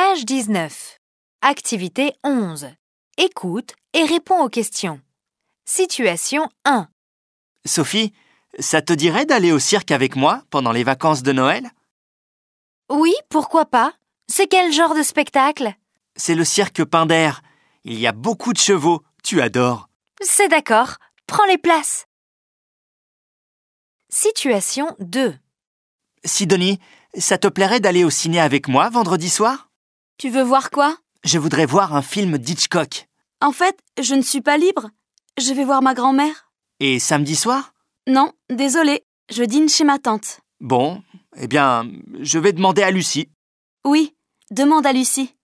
Page 19. Activité 11. Écoute et réponds aux questions. Situation 1. Sophie, ça te dirait d'aller au cirque avec moi pendant les vacances de Noël? Oui, pourquoi pas? C'est quel genre de spectacle? C'est le cirque Pinder. Il y a beaucoup de chevaux. Tu adores. C'est d'accord. Prends les places. Situation 2. Sidonie, ça te plairait d'aller au ciné avec moi vendredi soir? Tu veux voir quoi? Je voudrais voir un film d'Hitchcock. En fait, je ne suis pas libre. Je vais voir ma grand-mère. Et samedi soir? Non, désolée, je dîne chez ma tante. Bon, eh bien, je vais demander à Lucie. Oui, demande à Lucie.